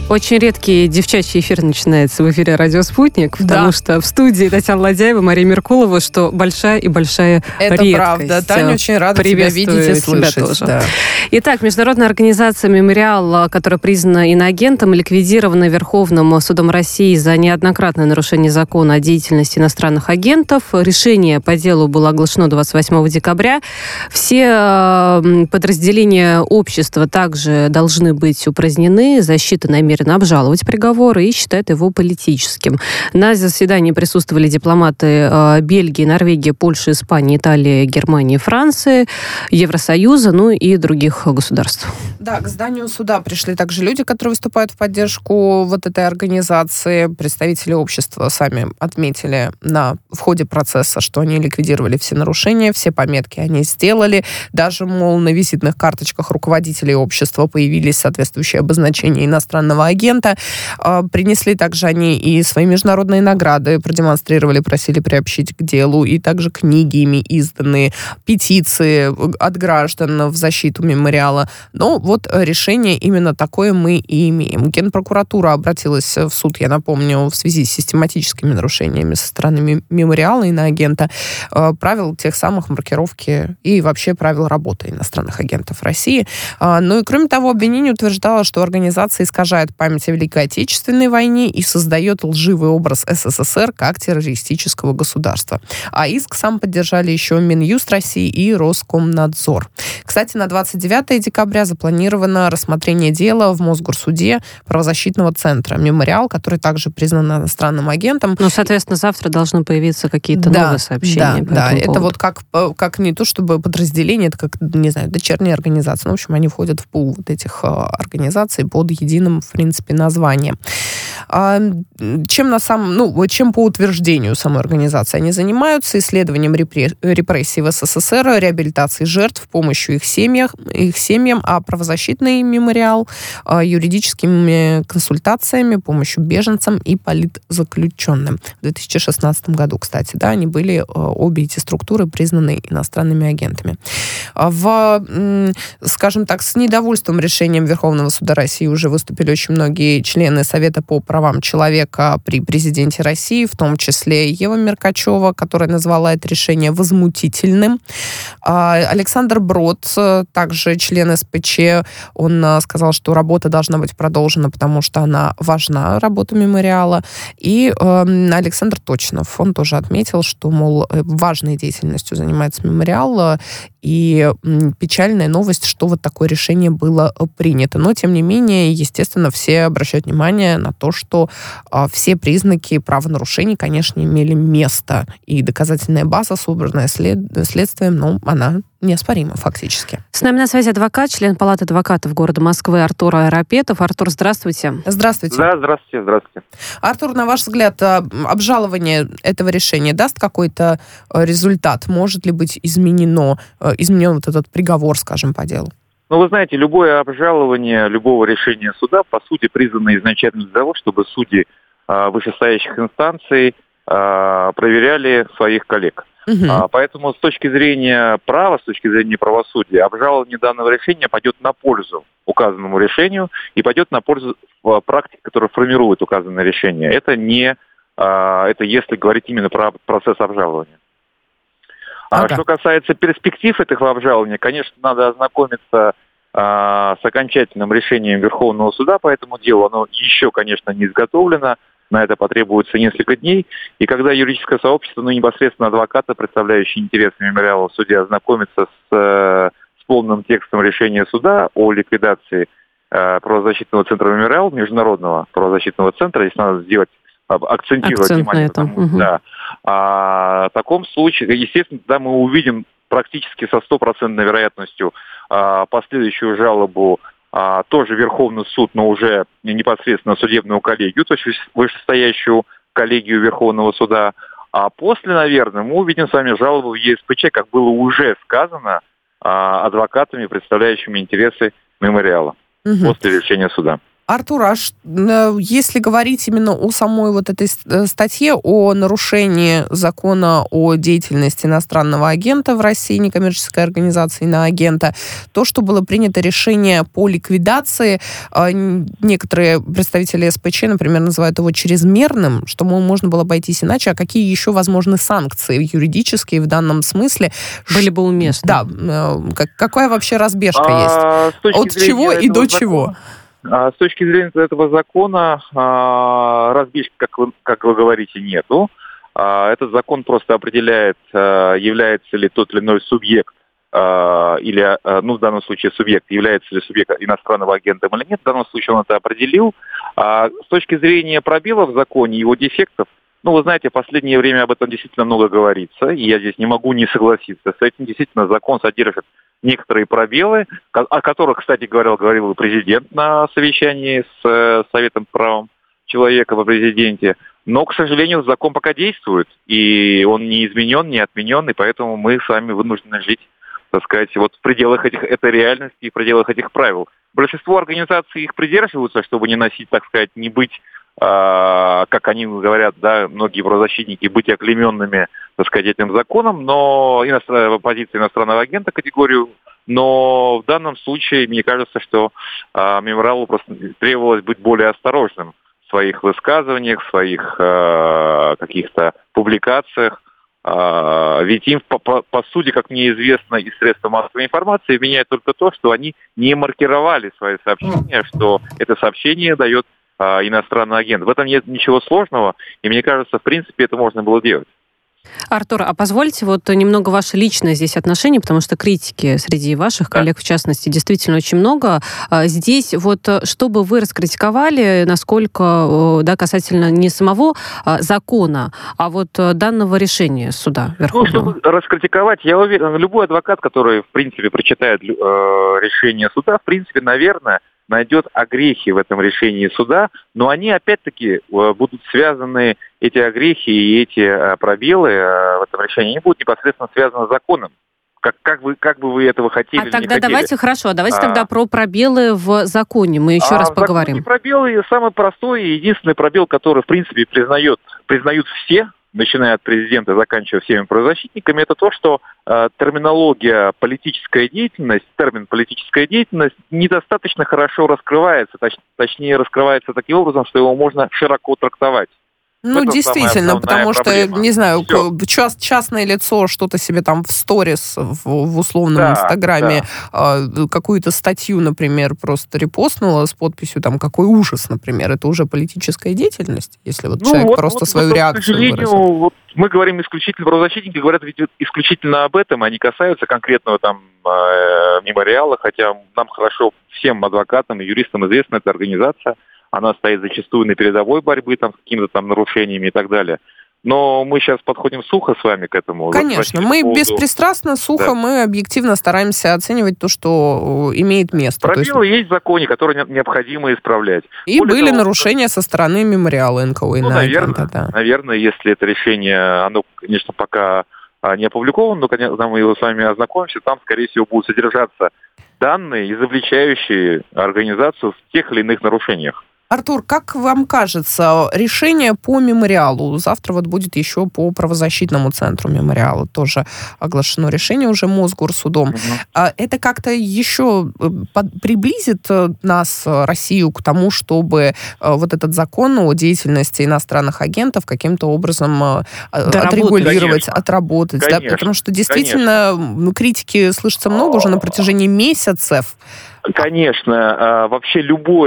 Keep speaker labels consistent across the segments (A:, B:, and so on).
A: Очень редкий девчачий эфир начинается в эфире «Радио Спутник», потому что в студии Татьяна Ладяева, Мария Меркулова, что большая и большая
B: это
A: редкость.
B: Это правда. Таня, очень рада тебя видеть и слышать.
A: Тоже.
B: Да.
A: Итак, международная организация «Мемориал», которая признана иноагентом, ликвидирована Верховным судом России за неоднократное нарушение закона о деятельности иностранных агентов. Решение по делу было оглашено 28 декабря. Все подразделения общества также должны быть упразднены. Защита намерена обжаловать приговор и считает его политическим. На заседании присутствовали дипломаты Бельгии, Норвегии, Польши, Испании, Италии, Германии, Франции, Евросоюза, ну и других государств.
B: Да, к зданию суда пришли также люди, которые выступают в поддержку вот этой организации. Представители общества сами отметили в ходе процесса, что они ликвидировали все нарушения, все пометки они сделали. Даже, мол, на визитных карточках руководителей общества появились соответствующие обозначения иностранного агента. Принесли также они и свои международные награды, продемонстрировали, просили приобщить к делу, и также книги ими изданные, петиции от граждан в защиту мемориала. Но вот решение именно такое мы и имеем. Генпрокуратура обратилась в суд, я напомню, в связи с систематическими нарушениями со стороны мемориала иноагента, правил тех самых маркировки и вообще правил работы иностранных агентов России. Ну и кроме того, обвинение утверждало, что организация искажает память о Великой Отечественной войне и создает лживый образ СССР как террористического государства. А иск сам поддержали еще Минюст России и Роскомнадзор. Кстати, на 29 декабря запланировано рассмотрение дела в Мосгорсуде правозащитного центра «Мемориал», который также признан иностранным агентом.
A: Ну, соответственно, завтра должны появиться какие-то новые сообщения.
B: Да, это вот как не то чтобы подразделение, это как, не знаю, дочерние организации. Ну, в общем, они входят в пул вот этих организаций под единым, в принципе, названием. Чем по утверждению самой организации они занимаются? Исследованием репрессий в СССР, реабилитацией жертв, помощью их семьям, а правозащитный мемориал юридическими консультациями, помощью беженцам и политзаключенным. В 2016 году, кстати, да, они были, обе эти структуры признаны иностранными агентами. Скажем так, с недовольством решением Верховного суда России уже выступили очень многие члены Совета по правам человека при президенте России, в том числе Ева Меркачева, которая назвала это решение возмутительным. Александр Брод, также член СПЧ, он сказал, что работа должна быть продолжена, потому что она важна, работа мемориала. И Александр Точнов, он тоже отметил, что, мол, важной деятельностью занимается мемориал, и печальная новость, что вот такое решение было принято. Но, тем не менее, естественно, все обращают внимание на то, что все признаки правонарушений, конечно, имели место. И доказательная база, собранная следствием, она неоспорима фактически.
A: С нами на связи адвокат, член Палаты адвокатов города Москвы Артур Айрапетов. Артур, здравствуйте.
B: Здравствуйте.
C: Да, здравствуйте.
B: Артур, на ваш взгляд, обжалование этого решения даст какой-то результат? Может ли быть изменен вот этот приговор, скажем, по делу?
C: Ну, вы знаете, любое обжалование любого решения суда, по сути, призвано изначально для того, чтобы судьи вышестоящих инстанций проверяли своих коллег. Угу. Поэтому с точки зрения права, с точки зрения правосудия, обжалование данного решения пойдет на пользу указанному решению и пойдет на пользу практики, которая формирует указанное решение. Это если говорить именно про процесс обжалования. Ага. Что касается перспектив этого обжалования, конечно, надо ознакомиться с окончательным решением Верховного суда по этому делу. Оно еще, конечно, не изготовлено. На это потребуется несколько дней. И когда юридическое сообщество, непосредственно адвокаты, представляющие интересы мемориала в суде, ознакомятся с полным текстом решения суда о ликвидации правозащитного центра «Мемориал», международного правозащитного центра, здесь надо сделать, акцентировать внимание. Да. В таком случае, естественно, тогда мы увидим практически со 100% вероятностью последующую жалобу тоже Верховный суд, но уже непосредственно судебную коллегию, то есть вышестоящую коллегию Верховного суда. А после, наверное, мы увидим с вами жалобу в ЕСПЧ, как было уже сказано, адвокатами, представляющими интересы мемориала после решения суда.
B: Артур, если говорить именно о самой вот этой статье о нарушении закона о деятельности иностранного агента в России, некоммерческой организации иноагента, то, что было принято решение по ликвидации, некоторые представители СПЧ, например, называют его чрезмерным, что можно было обойтись иначе, а какие еще возможны санкции юридические в данном смысле?
A: Были бы уместны.
B: Да, какая вообще разбежка есть? От чего и до чего?
C: С точки зрения этого закона разбежки, как вы говорите, нету. Этот закон просто определяет, является ли тот или иной субъект, или, в данном случае субъект, является ли субъект иностранного агентом или нет. В данном случае он это определил. С точки зрения пробелов в законе, его дефектов, вы знаете, в последнее время об этом действительно много говорится, и я здесь не могу не согласиться с этим. Действительно, закон содержит некоторые пробелы, о которых, кстати говоря, говорил и президент на совещании с Советом по правам человека во президенте. Но, к сожалению, закон пока действует, и он не изменен, не отменен, и поэтому мы с вами вынуждены жить, так сказать, вот в пределах этой реальности и в пределах этих правил. Большинство организаций их придерживаются, чтобы не носить, так сказать, не быть, как они говорят, да, многие правозащитники, быть оклейменными, так сказать, этим законом, но позиция иностранного агента категорию. Но в данном случае, мне кажется, что мемориалу просто требовалось быть более осторожным в своих высказываниях, в своих каких-то публикациях. Ведь им, по сути, как мне известно из средств массовой информации, меняет только то, что они не маркировали свои сообщения, что это сообщение дает иностранный агент. В этом нет ничего сложного, и мне кажется, в принципе, это можно было делать.
A: Артур, а позвольте немного ваше личное здесь отношение, потому что критики среди ваших коллег, в частности, действительно очень много. Здесь чтобы вы раскритиковали, насколько, касательно не самого закона, а данного решения суда Верховного.
C: Чтобы раскритиковать, я уверен, любой адвокат, который, в принципе, прочитает решение суда, в принципе, наверное, найдет огрехи в этом решении суда, но они, опять-таки, будут связаны, эти огрехи и эти пробелы в этом решении, они будут непосредственно связаны с законом. Как бы вы этого хотели или не хотели.
A: Давайте тогда про пробелы в законе мы еще раз поговорим.
C: Пробелы, самый простой и единственный пробел, который, в принципе, признают все, начиная от президента, заканчивая всеми правозащитниками, это то, что термин политическая деятельность недостаточно хорошо раскрывается, точнее раскрывается таким образом, что его можно широко трактовать.
B: Действительно, потому что,
C: проблема.
B: Не знаю, частное лицо что-то себе там в сторис, в условном Инстаграме, какую-то статью, например, просто репостнуло с подписью там «Какой ужас», например. Это уже политическая деятельность, если человек просто свою реакцию выразил.
C: Мы говорим исключительно, правозащитники говорят ведь исключительно об этом, а не касаются конкретного мемориала, хотя нам хорошо, всем адвокатам и юристам известна эта организация. Она стоит зачастую на передовой борьбы с какими-то нарушениями и так далее. Но мы сейчас подходим сухо с вами к этому.
B: Конечно, мы беспристрастно, сухо, мы объективно стараемся оценивать то, что имеет место.
C: Пробелы есть в законе, которые необходимо исправлять.
B: И были нарушения со стороны мемориала НКО.
C: Наверное, если это решение, оно, конечно, пока не опубликовано, но, конечно, мы его с вами ознакомимся, там, скорее всего, будут содержаться данные, изобличающие организацию в тех или иных нарушениях.
B: Артур, как вам кажется, решение по мемориалу, завтра будет еще по правозащитному центру мемориала тоже оглашено решение уже Мосгорсудом, это как-то еще приблизит нас, Россию, к тому, чтобы этот закон о деятельности иностранных агентов каким-то образом отрегулировать, отработать?
C: Конечно,
B: да? Потому что действительно критики слышится много уже на протяжении месяцев.
C: Конечно, вообще любой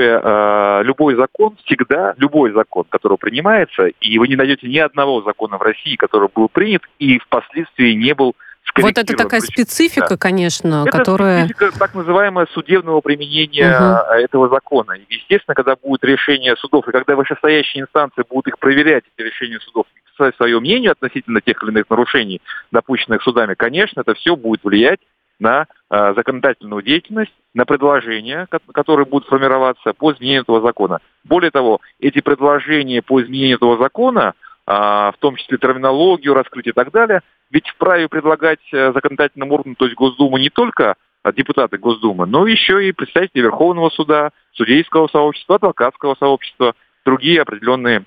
C: закон, любой закон, который принимается, и вы не найдете ни одного закона в России, который был принят и впоследствии не был скорректирован.
A: Это такая специфика, конечно,
C: которая... Это специфика так называемого судебного применения этого закона. Естественно, когда будет решение судов, и когда вышестоящие инстанции будут их проверять, эти решения судов, и писать свое мнение относительно тех или иных нарушений, допущенных судами, конечно, это все будет влиять на законодательную деятельность, на предложения, которые будут формироваться по изменению этого закона. Более того, эти предложения по изменению этого закона, в том числе терминологию, раскрытие и так далее, ведь вправе предлагать законодательным органам, то есть Госдуму, не только депутаты Госдумы, но еще и представители Верховного суда, судейского сообщества, адвокатского сообщества, другие определенные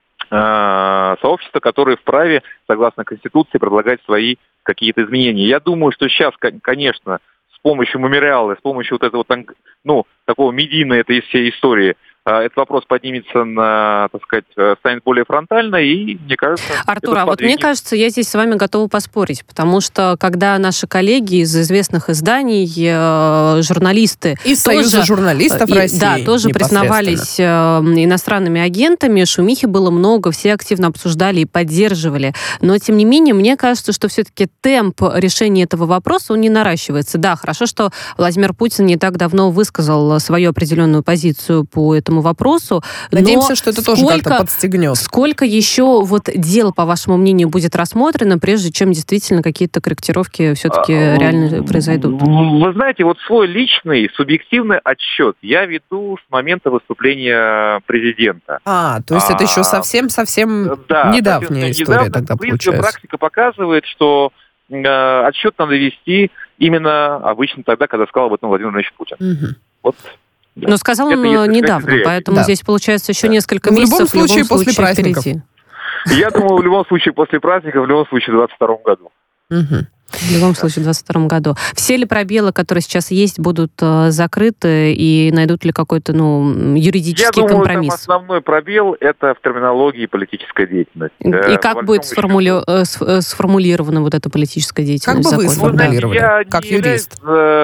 C: сообщества, которые вправе, согласно Конституции, предлагать свои какие-то изменения. Я думаю, что сейчас, конечно, с помощью мемориала, с помощью вот этого, такого медийной этой всей истории, этот вопрос поднимется так сказать, станет более фронтально, и, мне кажется...
A: Артур, а вот мне кажется, я здесь с вами готова поспорить, потому что, когда наши коллеги из известных изданий, журналисты...
B: Из Союза журналистов России.
A: Да, тоже признавались иностранными агентами, шумихи было много, все активно обсуждали и поддерживали. Но, тем не менее, мне кажется, что все-таки темп решения этого вопроса, он не наращивается. Да, хорошо, что Владимир Путин не так давно высказал свою определенную позицию по этому вопросу.
B: Надеемся, что это тоже как-то подстегнет.
A: Сколько еще дел, по вашему мнению, будет рассмотрено, прежде чем действительно какие-то корректировки все-таки реально произойдут?
C: Вы знаете, свой личный, субъективный отсчет я веду с момента выступления президента.
B: То есть это еще совсем недавняя история тогда получается.
C: Практика показывает, что отсчет надо вести именно обычно тогда, когда сказал об этом Владимир Владимирович Путин.
A: Но сказал он недавно, поэтому здесь получается еще несколько месяцев.
B: В любом случае после праздников.
A: Впереди.
C: Я думаю, в любом случае после праздников, в любом случае в 2022 году.
A: В любом случае, в 2022 году. Все ли пробелы, которые сейчас есть, будут закрыты, и найдут ли какой-то юридический компромисс?
C: Там основной пробел – это в терминологии политическая деятельность.
A: И как будет сформулирована эта политическая деятельность?
B: Как бы вы сформулировали, как юрист?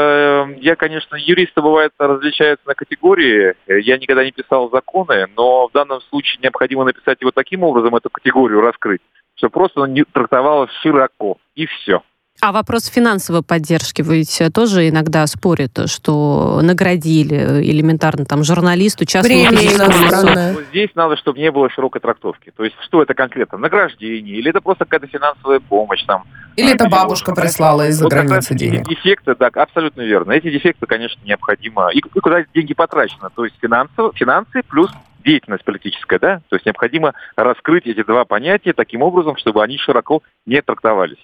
C: Я, конечно, юристы, бывает, различаются на категории. Я никогда не писал законы, но в данном случае необходимо написать его таким образом, эту категорию раскрыть, чтобы просто не трактовалось широко, и все.
A: А вопрос финансовой поддержки, вы ведь тоже иногда спорят, что наградили элементарно журналисту, частному
C: физическому. Здесь надо, чтобы не было широкой трактовки. То есть, что это конкретно? Награждение? Или это просто какая-то финансовая помощь?
B: Или это бабушка прислала из-за границы денег?
C: Дефекты, да, абсолютно верно. Эти дефекты, конечно, необходимо. И куда эти деньги потрачены? То есть, финансы плюс деятельность политическая, да? То есть, необходимо раскрыть эти два понятия таким образом, чтобы они широко не трактовались.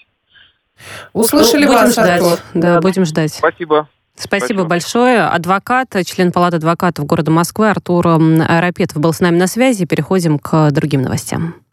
B: Услышали вас, Артур.
A: Да, будем ждать.
C: Спасибо
A: большое. Адвокат, член Палаты адвокатов города Москвы Артур Рапетов был с нами на связи. Переходим к другим новостям.